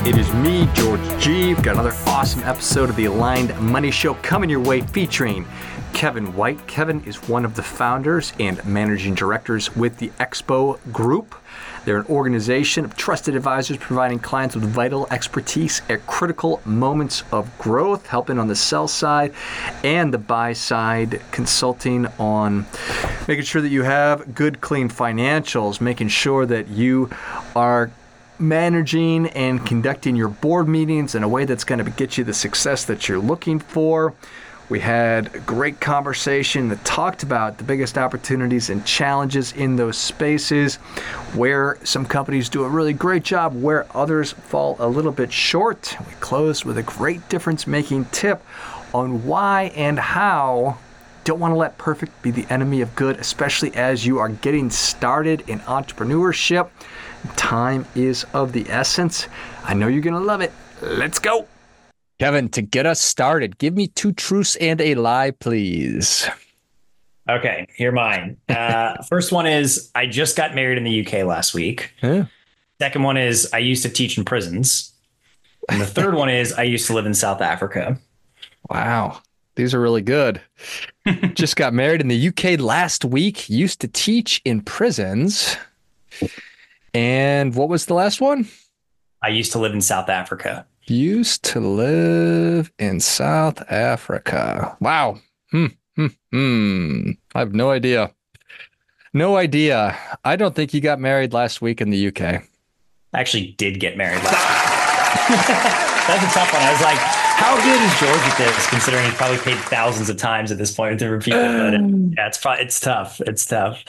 It is me, George G. We've got another awesome episode of the Aligned Money Show coming your way featuring Kevin White. Kevin is one of the founders and managing directors with the Expo Group. They're an organization of trusted advisors providing clients with vital expertise at critical moments of growth, helping on the sell side and the buy side, consulting on making sure that you have good, clean financials, making sure that you are managing and conducting your board meetings in a way that's going to get you the success that you're looking for. We had a great conversation that talked about the biggest opportunities and challenges in those spaces, where some companies do a really great job, where others fall a little bit short. We closed with a great difference-making tip on why and how don't want to let perfect be the enemy of good, especially as you are getting started in entrepreneurship. Time is of the essence. I know you're going to love it. Let's go. Kevin, to get us started, give me 2 truths and a lie, please. Okay, you're mine. First one is I just got married in the UK last week. Yeah. Second one is I used to teach in prisons. And the third one is I used to live in South Africa. Wow. These are really good. Just got married in the UK last week. Used to teach in prisons. And what was the last one? I used to live in South Africa. Used to live in South Africa. Wow. I have no idea. No idea. I don't think you got married last week in the UK. I actually did get married last week. That's a tough one. I was like, how good is George at this, considering he's probably paid thousands of times at this point to repeat it? But yeah, it's tough. It's tough.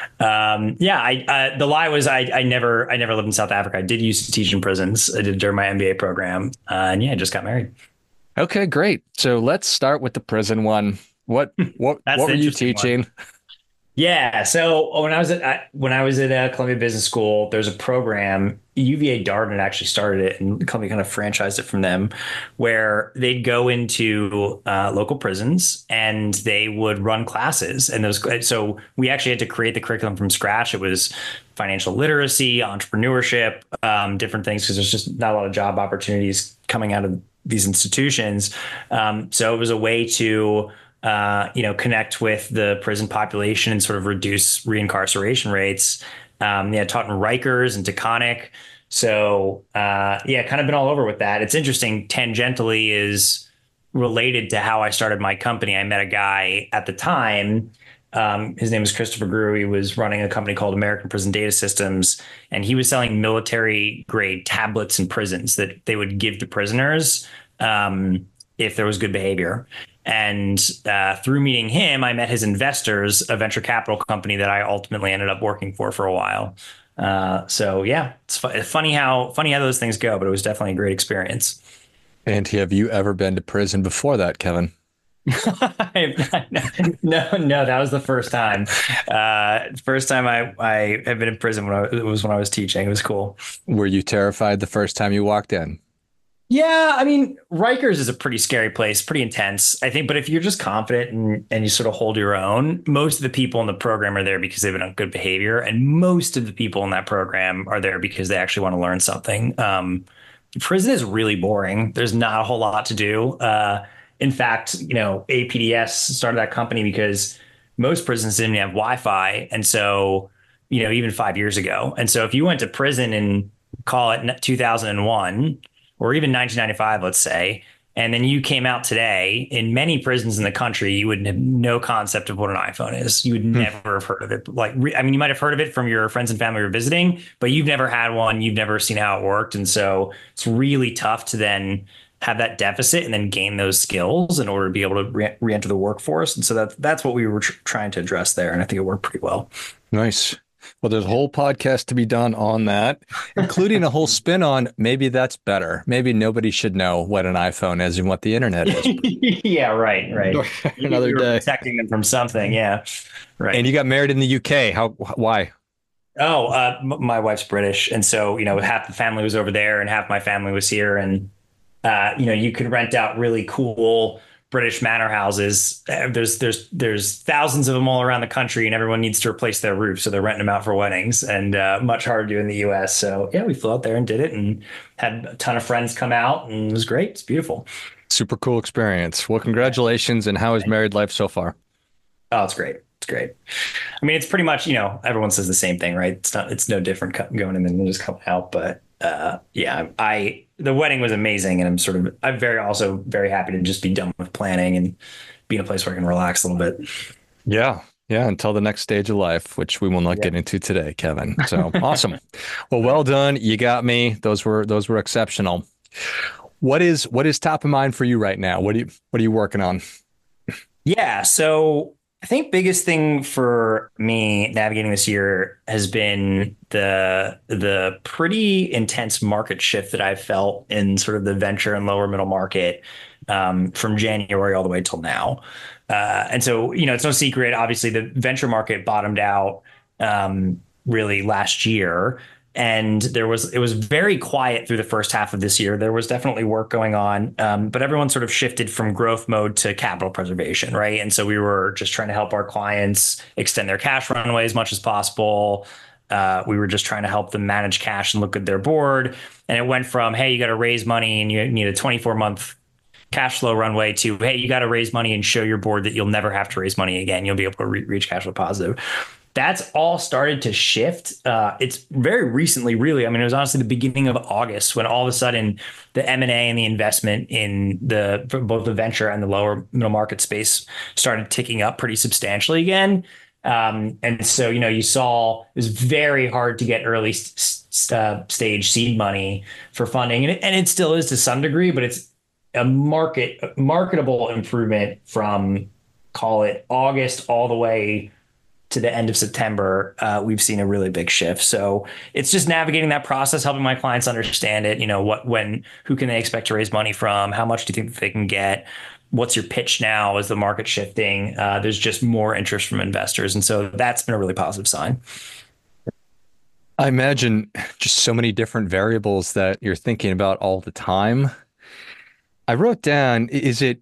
The lie was I never lived in South Africa. I did used to teach in prisons. I did during my MBA program. I just got married. Okay, great. So let's start with the prison one. What were you teaching? One. Yeah. So when I was at Columbia Business School, there's a program, UVA Darden actually started it, and Columbia kind of franchised it from them, where they'd go into local prisons and they would run classes. And so we actually had to create the curriculum from scratch. It was financial literacy, entrepreneurship, different things, because there's just not a lot of job opportunities coming out of these institutions. So it was a way to connect with the prison population and sort of reduce reincarceration rates. Taught in Rikers and Taconic. So, kind of been all over with that. It's interesting. Tangentially is related to how I started my company. I met a guy at the time. His name was Christopher Grew. He was running a company called American Prison Data Systems, and he was selling military grade tablets in prisons that they would give to prisoners if there was good behavior. And through meeting him, I met his investors, a venture capital company that I ultimately ended up working for a while. It's funny how those things go, but it was definitely a great experience. And have you ever been to prison before that, Kevin? No, that was the first time. First time I have been in prison when I was teaching. It was cool. Were you terrified the first time you walked in? Yeah, I mean, Rikers is a pretty scary place, pretty intense, I think. But if you're just confident and you sort of hold your own, most of the people in the program are there because they've been on good behavior. And most of the people in that program are there because they actually want to learn something. Prison is really boring. There's not a whole lot to do. In fact, APDS started that company because most prisons didn't have Wi-Fi. And so, even 5 years ago. And so if you went to prison in, call it 2001, or even 1995, let's say, and then you came out today, in many prisons in the country, you would have no concept of what an iPhone is. You would never have heard of it. You might have heard of it from your friends and family who were visiting, but you've never had one. You've never seen how it worked. And so it's really tough to then have that deficit and then gain those skills in order to be able to re-enter the workforce. And so that's what we were trying to address there. And I think it worked pretty well. Nice. Well, there's a whole podcast to be done on that, including a whole spin on maybe that's better. Maybe nobody should know what an iPhone is and what the internet is. Yeah, right. Another day. Protecting them from something. Yeah, right. And you got married in the UK. Why? Oh, my wife's British. And so, half the family was over there and half my family was here. And, you could rent out really cool British manor houses. There's thousands of them all around the country, and everyone needs to replace their roof, so they're renting them out for weddings, and much harder to do in the U.S. So yeah, we flew out there and did it, and had a ton of friends come out, and it was great. It's beautiful. Super cool experience. Well, congratulations. And how is married life so far? Oh, it's great. It's great. I mean, it's pretty much, everyone says the same thing, right? It's no different going in than just coming out. But yeah, the wedding was amazing. And I'm also very happy to just be done with planning and be in a place where I can relax a little bit. Yeah. Yeah. Until the next stage of life, which we will not get into today, Kevin. So awesome. Well done. You got me. Those were exceptional. What is top of mind for you right now? What are you working on? Yeah. So I think biggest thing for me navigating this year has been the pretty intense market shift that I've felt in sort of the venture and lower middle market from January all the way till now. And so, it's no secret, obviously, the venture market bottomed out really last year. And it was very quiet through the first half of this year. There was definitely work going on, but everyone sort of shifted from growth mode to capital preservation, right? And so we were just trying to help our clients extend their cash runway as much as possible. We were just trying to help them manage cash and look at their board. And it went from, hey, you got to raise money and you need a 24-month cash flow runway to, hey, you got to raise money and show your board that you'll never have to raise money again. You'll be able to reach cash flow positive. That's all started to shift. It's very recently, really. I mean, it was honestly the beginning of August when all of a sudden the M&A and the investment in both the venture and the lower middle market space started ticking up pretty substantially again. And so, you saw it was very hard to get early stage seed money for funding. And it still is to some degree, but it's a marketable improvement from, call it August all the way to the end of September. We've seen a really big shift. So it's just navigating that process, helping my clients understand it. Who can they expect to raise money from? How much do you think that they can get? What's your pitch now? Is the market shifting? There's just more interest from investors. And so that's been a really positive sign. I imagine just so many different variables that you're thinking about all the time. I wrote down, is it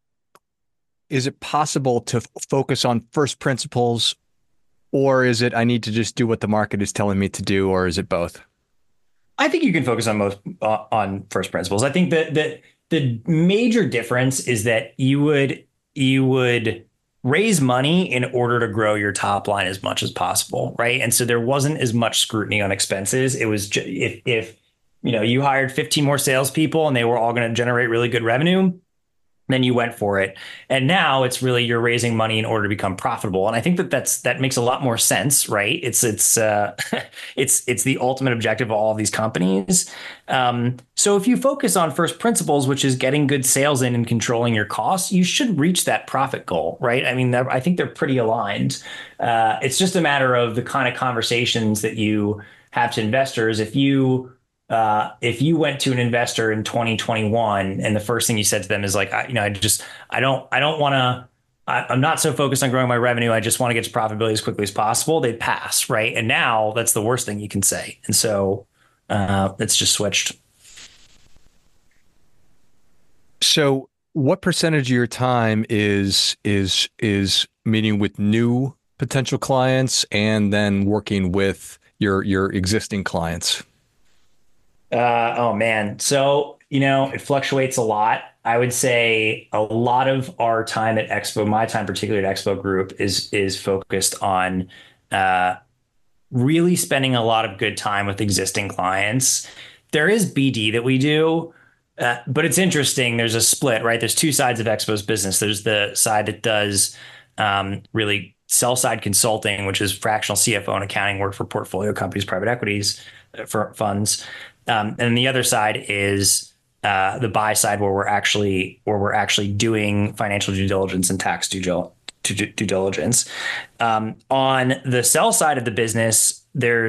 possible to focus on first principles, or is it I need to just do what the market is telling me to do, or is it both? I think you can focus on first principles. I think that the major difference is that you would raise money in order to grow your top line as much as possible, right? And so there wasn't as much scrutiny on expenses. It was if you hired 15 more salespeople and they were all going to generate really good revenue, then you went for it. And now it's really you're raising money in order to become profitable. And I think that makes a lot more sense, right? It's the ultimate objective of all of these companies. So if you focus on first principles, which is getting good sales in and controlling your costs, you should reach that profit goal, right? I mean, I think they're pretty aligned. It's just a matter of the kind of conversations that you have to investors. If you went to an investor in 2021 and the first thing you said to them is like, I'm not so focused on growing my revenue. I just want to get to profitability as quickly as possible. They'd pass, right? And now that's the worst thing you can say. And so it's just switched. So what percentage of your time is meeting with new potential clients and then working with your existing clients? Oh man. So, it fluctuates a lot. I would say a lot of our time at Expo, my time particularly at Expo Group is focused on really spending a lot of good time with existing clients. There is BD that we do, but it's interesting. There's a split, right? There's two sides of Expo's business. There's the side that does really sell side consulting, which is fractional CFO and accounting work for portfolio companies, private equities, for funds. And the other side is the buy side, where we're actually doing financial due diligence and tax due diligence. On the sell side of the business,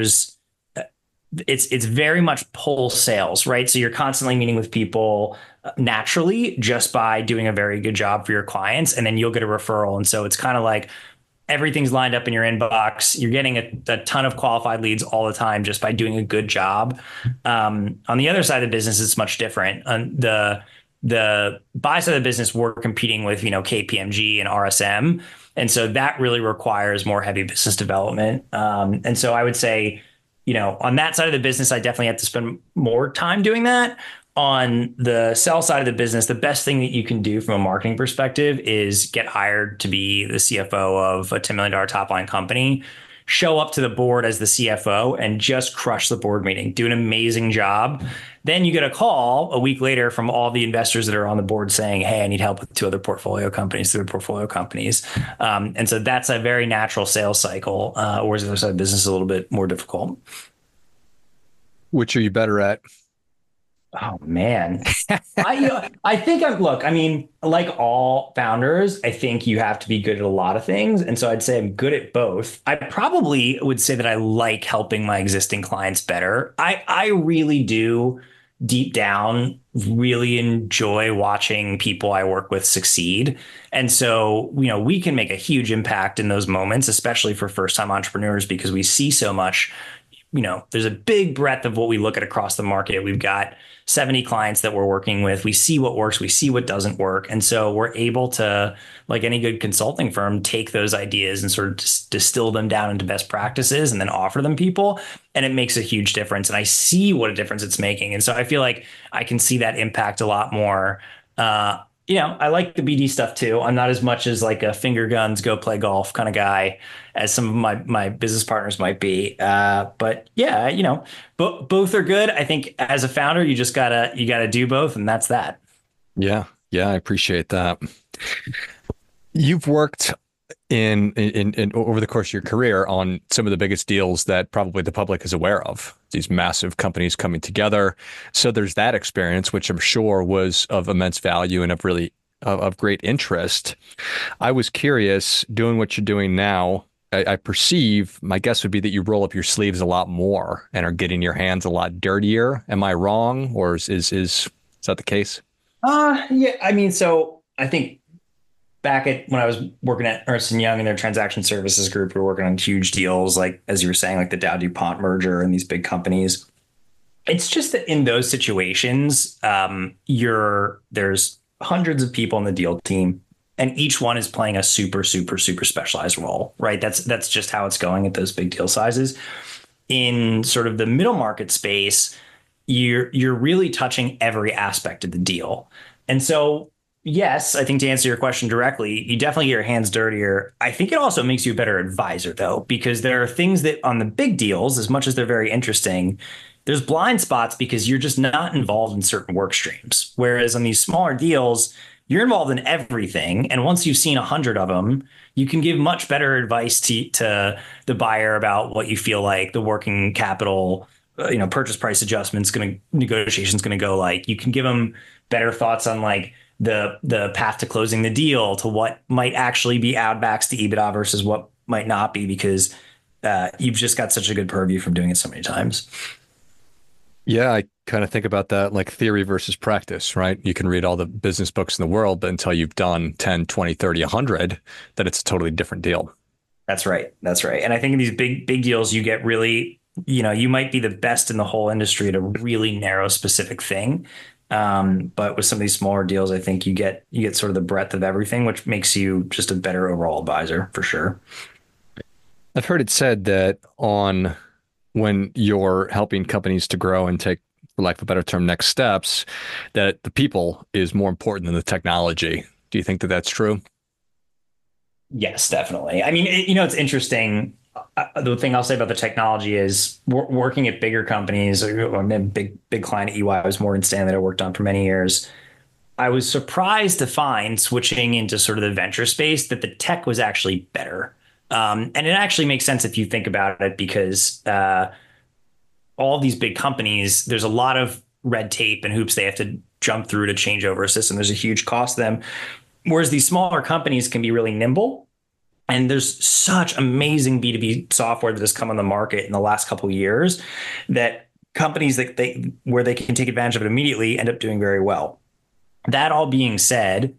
it's very much pull sales, right? So you're constantly meeting with people naturally just by doing a very good job for your clients, and then you'll get a referral. And so it's kind of like everything's lined up in your inbox. You're getting a ton of qualified leads all the time just by doing a good job. On the other side of the business, it's much different. the buy side of the business, we're competing with, KPMG and RSM. And so that really requires more heavy business development. And so I would say, on that side of the business, I definitely have to spend more time doing that. On the sell side of the business, the best thing that you can do from a marketing perspective is get hired to be the CFO of a $10 million top line company, show up to the board as the CFO and just crush the board meeting, do an amazing job. Then you get a call a week later from all the investors that are on the board saying, hey, I need help with two other portfolio companies, three portfolio companies. And so that's a very natural sales cycle, whereas the other side of business is a little bit more difficult. Which are you better at? Oh man, I think look. I mean, like all founders, I think you have to be good at a lot of things, and so I'd say I'm good at both. I probably would say that I like helping my existing clients better. I really do deep down really enjoy watching people I work with succeed, and so we can make a huge impact in those moments, especially for first time entrepreneurs because we see so much. There's a big breadth of what we look at across the market. We've got 70 clients that we're working with. We see what works, we see what doesn't work. And so we're able to, like any good consulting firm, take those ideas and sort of distill them down into best practices and then offer them people. And it makes a huge difference. And I see what a difference it's making. And so I feel like I can see that impact a lot more. I like the BD stuff too. I'm not as much as like a finger guns, go play golf kind of guy as some of my business partners might be. But yeah, both are good. I think as a founder, you gotta do both, and that's that. Yeah, I appreciate that. You've worked in over the course of your career on some of the biggest deals that probably the public is aware of, these massive companies coming together. So there's that experience, which I'm sure was of immense value and of great interest. I was curious, doing what you're doing now, I perceive, my guess would be that you roll up your sleeves a lot more and are getting your hands a lot dirtier. Am I wrong, or is that the case? Yeah. I mean, so I think back when I was working at Ernst & Young in their transaction services group, we were working on huge deals, like, as you were saying, like the Dow DuPont merger and these big companies. It's just that in those situations, there's hundreds of people in the deal team, and each one is playing a super, super, super specialized role, right? That's just how it's going at those big deal sizes. In sort of the middle market space, you're really touching every aspect of the deal. And so yes, I think to answer your question directly, you definitely get your hands dirtier. I think it also makes you a better advisor, though, because there are things that on the big deals, as much as they're very interesting, there's blind spots because you're just not involved in certain work streams. Whereas on these smaller deals, you're involved in everything. And once you've seen 100 of them, you can give much better advice to the buyer about what you feel like the working capital, purchase price adjustments, negotiations going to go like. You can give them better thoughts on like the path to closing the deal, to what might actually be add backs to EBITDA versus what might not be, because you've just got such a good purview from doing it so many times. Yeah, I kind of think about that like theory versus practice, right? You can read all the business books in the world, but until you've done 10, 20, 30, 100, that it's a totally different deal. That's right. And I think in these big deals, you get really, you might be the best in the whole industry at a really narrow specific thing. But with some of these smaller deals, I think you get sort of the breadth of everything, which makes you just a better overall advisor for sure. I've heard it said that when you're helping companies to grow and take, for lack of a better term, next steps, that the people is more important than the technology. Do you think that that's true? Yes, definitely. I mean, it's interesting. The thing I'll say about the technology is working at bigger companies. I'm a big client at EY. I was Morgan Stanley that I worked on for many years. I was surprised to find, switching into sort of the venture space, that the tech was actually better. And it actually makes sense if you think about it, because all these big companies, there's a lot of red tape and hoops they have to jump through to change over a system. There's a huge cost to them. Whereas these smaller companies can be really nimble. And there's such amazing B2B software that has come on the market in the last couple of years that companies where they can take advantage of it immediately end up doing very well. That all being said,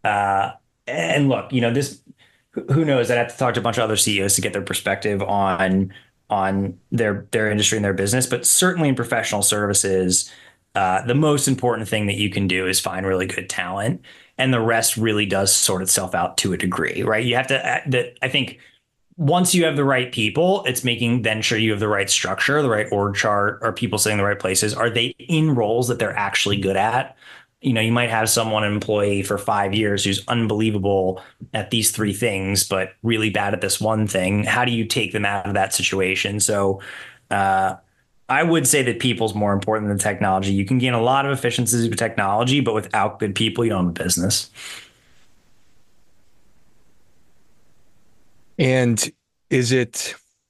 and look, this, who knows? I'd have to talk to a bunch of other CEOs to get their perspective on their industry and their business. But certainly in professional services, the most important thing that you can do is find really good talent, and the rest really does sort itself out to a degree, right? You have to, I think once you have the right people, it's making then sure you have the right structure, the right org chart, are people sitting in the right places? Are they in roles that they're actually good at? You might have someone, an employee for 5 years who's unbelievable at these three things, but really bad at this one thing. How do you take them out of that situation? So, I would say that people's more important than technology. You can gain a lot of efficiencies with technology, but without good people, you don't have a business. And is it,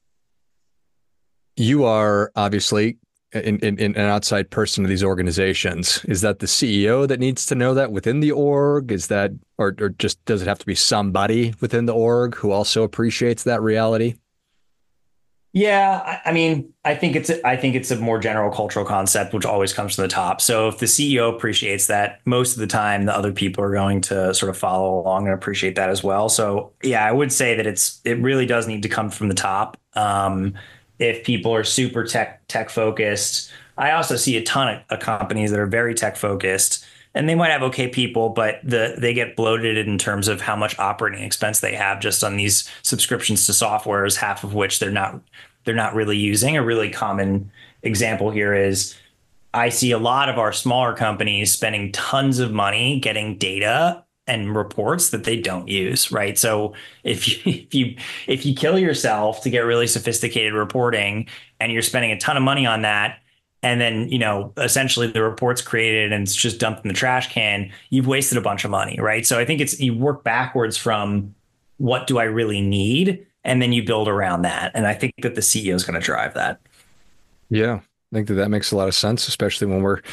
you are obviously in an outside person to these organizations. Is that the CEO that needs to know that within the org? Is that, or just does it have to be somebody within the org who also appreciates that reality? Yeah, I mean, I think it's a more general cultural concept, which always comes from the top. So if the CEO appreciates that, most of the time the other people are going to sort of follow along and appreciate that as well. So yeah, I would say that it really does need to come from the top. If people are super tech focused, I also see a ton of companies that are very tech focused, and they might have okay people, but they get bloated in terms of how much operating expense they have just on these subscriptions to softwares, half of which they're not really using. A really common example here is I see a lot of our smaller companies spending tons of money getting data and reports that they don't use, right? So if you kill yourself to get really sophisticated reporting and you're spending a ton of money on that, and then essentially the report's created and it's just dumped in the trash can, you've wasted a bunch of money, right? So I think it's, you work backwards from what do I really need, and then you build around that. And I think that the CEO is going to drive that. Yeah, I think that makes a lot of sense, especially when we're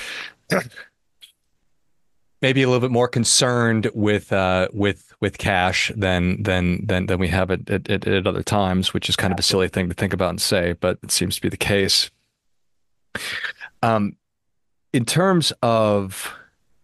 maybe a little bit more concerned with cash than we have at other times, which is kind of a silly thing to think about and say, but it seems to be the case. In terms of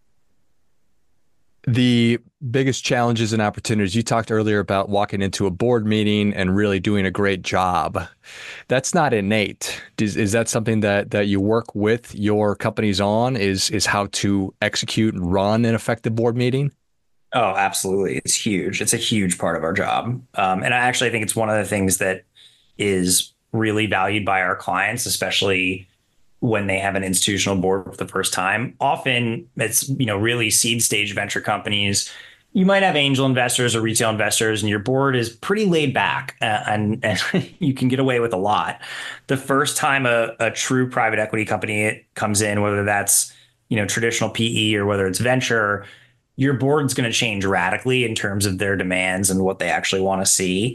the biggest challenges and opportunities, you talked earlier about walking into a board meeting and really doing a great job. That's not innate. Is that something that you work with your companies on, is how to execute and run an effective board meeting? Oh, absolutely. It's huge. It's a huge part of our job. And I actually think it's one of the things that is really valued by our clients, especially when they have an institutional board for the first time. Often it's, really seed stage venture companies. You might have angel investors or retail investors, and your board is pretty laid back, and you can get away with a lot. The first time a true private equity company comes in, whether that's, traditional PE or whether it's venture, your board's going to change radically in terms of their demands and what they actually want to see.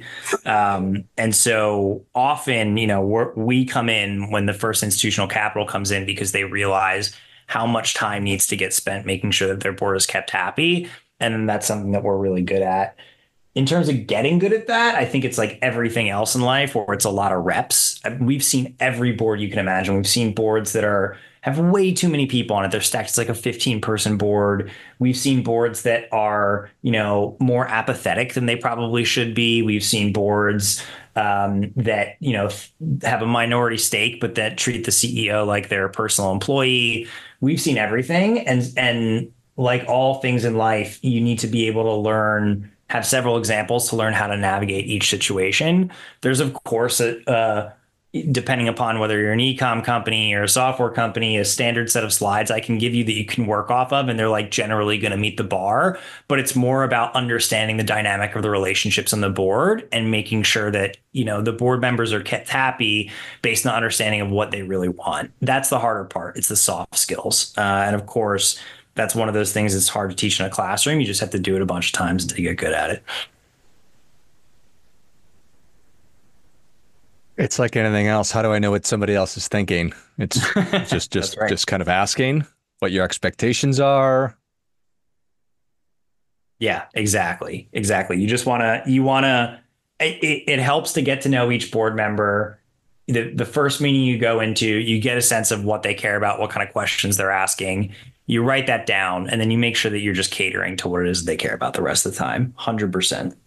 And so often, we come in when the first institutional capital comes in because they realize how much time needs to get spent making sure that their board is kept happy. And then that's something that we're really good at. In terms of getting good at that, I think it's like everything else in life where it's a lot of reps. We've seen every board you can imagine. We've seen boards that have way too many people on it. They're stacked. It's like a 15-person board. We've seen boards that are, more apathetic than they probably should be. We've seen boards that, have a minority stake, but that treat the CEO like their personal employee. We've seen everything. And like all things in life, you need to be able to have several examples to learn how to navigate each situation. There's, of course, depending upon whether you're an e-com company or a software company, a standard set of slides I can give you that you can work off of, and they're like generally going to meet the bar. But it's more about understanding the dynamic of the relationships on the board and making sure that, the board members are kept happy based on understanding of what they really want. That's the harder part. It's the soft skills. And of course, that's one of those things that's hard to teach in a classroom. You just have to do it a bunch of times until you get good at it. It's like anything else. How do I know what somebody else is thinking? It's just right. just kind of asking what your expectations are. Yeah, exactly. Exactly. It helps to get to know each board member. The first meeting you go into, you get a sense of what they care about, what kind of questions they're asking. You write that down, and then you make sure that you're just catering to what it is they care about the rest of the time. 100%.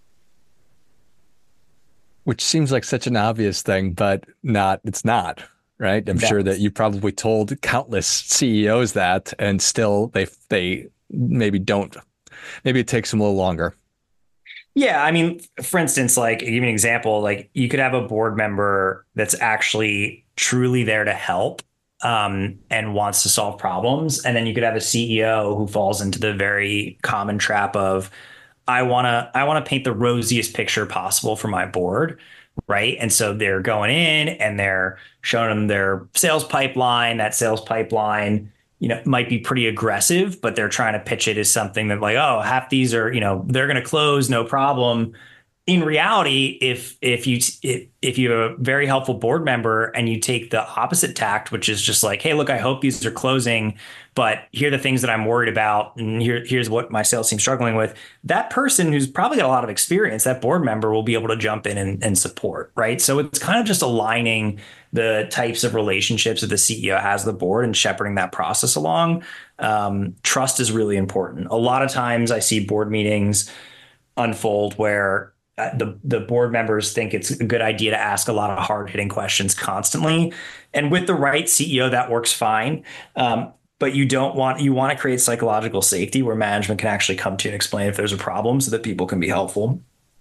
Which seems like such an obvious thing, but it's not. right? I'm sure that That's you probably told countless CEOs that, and still they maybe don't. Maybe it takes them a little longer. Yeah, I mean, for instance, like give you an example, like you could have a board member that's actually truly there to help and wants to solve problems, and then you could have a CEO who falls into the very common trap of I want to paint the rosiest picture possible for my board, right? And so they're going in and they're showing them their sales pipeline. That sales pipeline, might be pretty aggressive, but they're trying to pitch it as something that like, oh, half these are, they're going to close, no problem. In reality, if you have a very helpful board member and you take the opposite tact, which is just like, hey, look, I hope these are closing, but here are the things that I'm worried about, and here's what my sales team's struggling with. That person who's probably got a lot of experience, that board member will be able to jump in and support, right? So it's kind of just aligning the types of relationships that the CEO has with the board and shepherding that process along. Trust is really important. A lot of times I see board meetings unfold where the board members think it's a good idea to ask a lot of hard hitting questions constantly, and with the right CEO that works fine. But you want to create psychological safety where management can actually come to you and explain if there's a problem so that people can be helpful.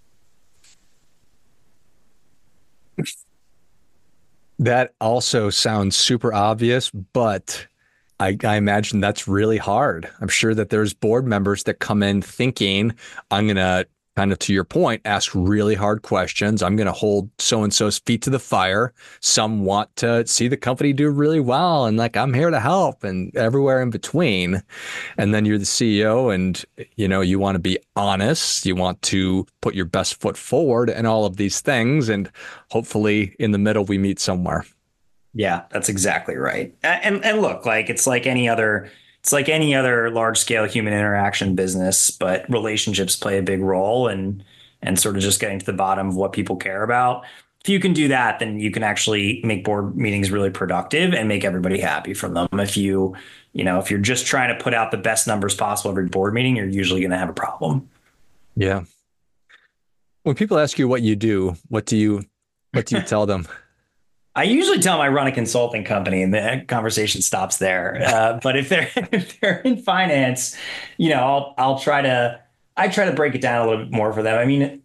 That also sounds super obvious, but I imagine that's really hard. I'm sure that there's board members that come in thinking, I'm going to, kind of to your point, ask really hard questions. I'm going to hold so-and-so's feet to the fire. Some want to see the company do really well, and like, I'm here to help, and everywhere in between. And then you're the CEO, and you want to be honest. You want to put your best foot forward and all of these things. And hopefully in the middle, we meet somewhere. Yeah, that's exactly right. And look, like it's like any other large scale human interaction business, but relationships play a big role and sort of just getting to the bottom of what people care about. If you can do that, then you can actually make board meetings really productive and make everybody happy from them. If you're just trying to put out the best numbers possible every board meeting, you're usually going to have a problem. Yeah. When people ask you what you do, what do you tell them? I usually tell them I run a consulting company, and the conversation stops there. But if they're if they're in finance, I'll try to break it down a little bit more for them. I mean,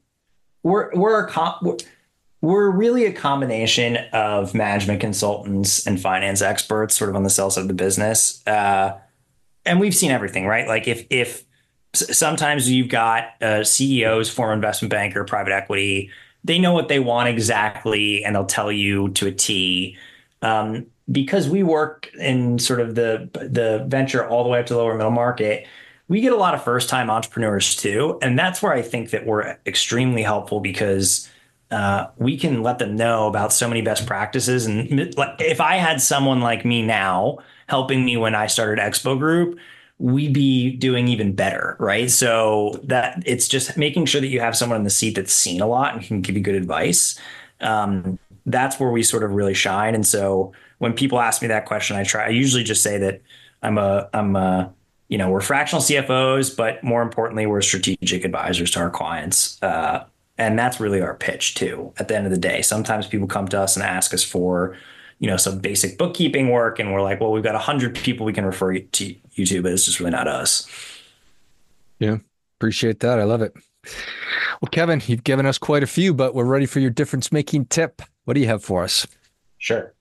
we're really a combination of management consultants and finance experts, sort of on the sales side of the business. And we've seen everything, right? Like if sometimes you've got CEOs, former investment banker, private equity, they know what they want exactly, and they'll tell you to a T. Because we work in sort of the venture all the way up to the lower middle market, we get a lot of first time entrepreneurs too, and that's where I think that we're extremely helpful because we can let them know about so many best practices. And if I had someone like me now helping me when I started Expo Group, we'd be doing even better, right? So that it's just making sure that you have someone in the seat that's seen a lot and can give you good advice. That's where we sort of really shine. And so when people ask me that question, I usually just say that we're fractional CFOs, but more importantly, we're strategic advisors to our clients. And that's really our pitch too. At the end of the day, sometimes people come to us and ask us for, some basic bookkeeping work, and we're like, well, we've got 100 people we can refer you to, but it's just really not us. Yeah, appreciate that. I love it. Well, Kevin, you've given us quite a few, but we're ready for your difference making tip. What do you have for us? Sure.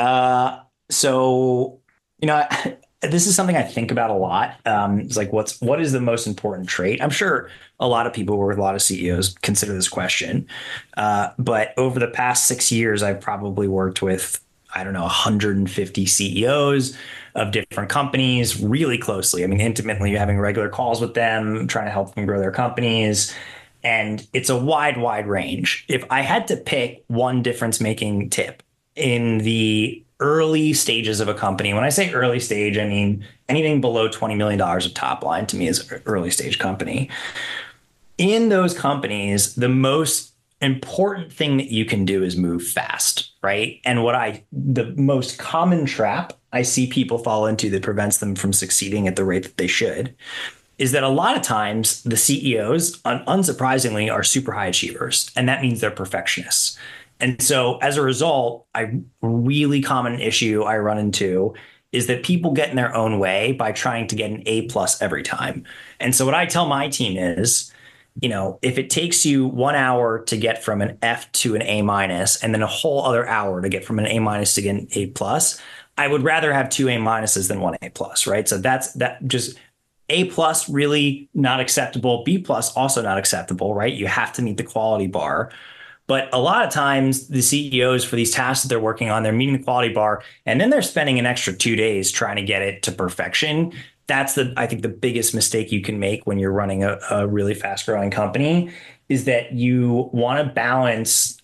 So, this is something I think about a lot. It's like, what is the most important trait? I'm sure a lot of people or a lot of CEOs consider this question. But over the past 6 years, I've probably worked with, 150 CEOs of different companies really closely. I mean, intimately, having regular calls with them, trying to help them grow their companies. And it's a wide range. If I had to pick one difference making tip in the early stages of a company, when I say early stage, I mean anything below $20 million of top line to me is an early stage company. In those companies, the most important thing that you can do is move fast, right? And the most common trap I see people fall into that prevents them from succeeding at the rate that they should is that a lot of times the CEOs, unsurprisingly, are super high achievers. And that means they're perfectionists. And so as a result, a really common issue I run into is that people get in their own way by trying to get an A plus every time. And so what I tell my team is, if it takes you 1 hour to get from an F to an A minus, and then a whole other hour to get from an A minus to get an A plus, I would rather have two A minuses than one A plus, right? So that's that. Just A plus really not acceptable. B plus also not acceptable, right? You have to meet the quality bar. But a lot of times, the CEOs for these tasks that they're working on, they're meeting the quality bar, and then they're spending an extra 2 days trying to get it to perfection. That's I think the biggest mistake you can make when you're running a really fast growing company is that you want to balance,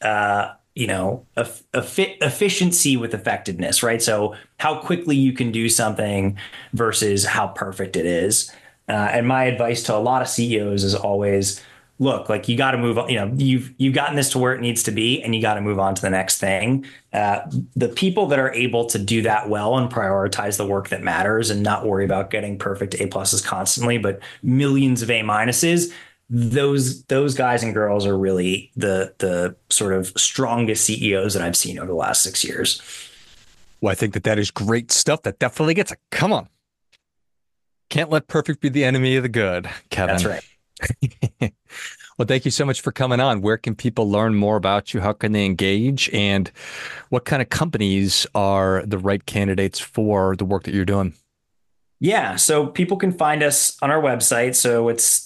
efficiency with effectiveness, right? So how quickly you can do something versus how perfect it is. And my advice to a lot of CEOs is always, look, like you got to move on. You've gotten this to where it needs to be, and you got to move on to the next thing. The people that are able to do that well and prioritize the work that matters and not worry about getting perfect A pluses constantly, but millions of A minuses, those guys and girls are really the sort of strongest CEOs that I've seen over the last 6 years. Well, I think that is great stuff. That definitely gets it. Come on. Can't let perfect be the enemy of the good, Kevin. That's right. Well, thank you so much for coming on. Where can people learn more about you? How can they engage? And what kind of companies are the right candidates for the work that you're doing? Yeah, so people can find us on our website. So it's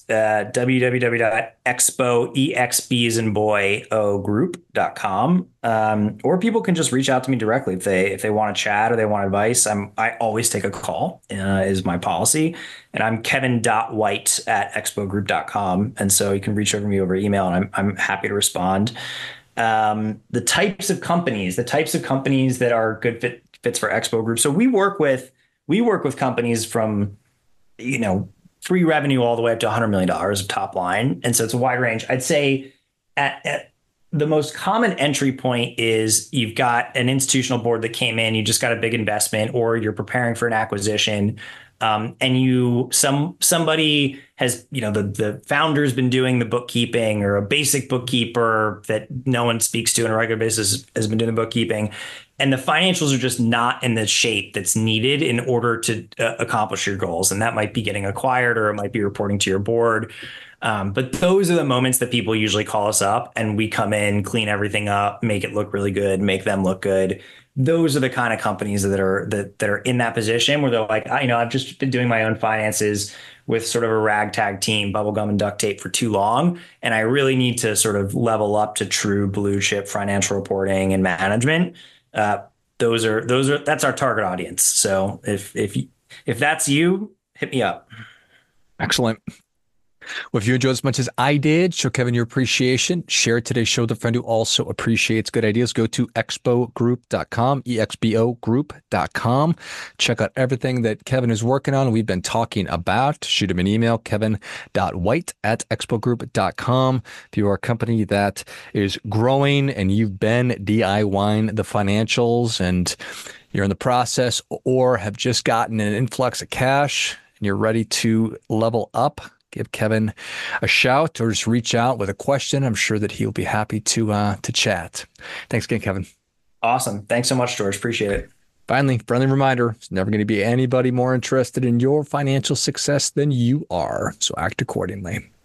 www.expo.group.com. Or people can just reach out to me directly if they want to chat or they want advice. I always take a call, is my policy. And I'm kevin.white@expogroup.com. And so you can reach over me over email, and I'm happy to respond. The types of companies that are good fits for Expo Group. So we work with companies from, pre-revenue all the way up to $100 million of top line. And so it's a wide range. I'd say at the most common entry point is you've got an institutional board that came in, you just got a big investment, or you're preparing for an acquisition. And somebody has, the founder's been doing the bookkeeping, or a basic bookkeeper that no one speaks to on a regular basis has been doing the bookkeeping. And the financials are just not in the shape that's needed in order to accomplish your goals. And that might be getting acquired, or it might be reporting to your board. But those are the moments that people usually call us up, and we come in, clean everything up, make it look really good, make them look good. Those are the kind of companies that are in that position where they're like, I've just been doing my own finances with sort of a ragtag team, bubblegum and duct tape for too long. And I really need to sort of level up to true blue chip financial reporting and management. That's our target audience. So if that's you, hit me up. Excellent. Well, if you enjoyed as much as I did, show Kevin your appreciation. Share today's show with a friend who also appreciates good ideas. Go to expogroup.com, exbogroup.com. Check out everything that Kevin is working on, we've been talking about. Shoot him an email, kevin.white@expogroup.com. If you are a company that is growing and you've been DIYing the financials and you're in the process, or have just gotten an influx of cash and you're ready to level up, give Kevin a shout or just reach out with a question. I'm sure that he'll be happy to chat. Thanks again, Kevin. Awesome. Thanks so much, George. Appreciate it. Finally, friendly reminder, there's never going to be anybody more interested in your financial success than you are. So act accordingly.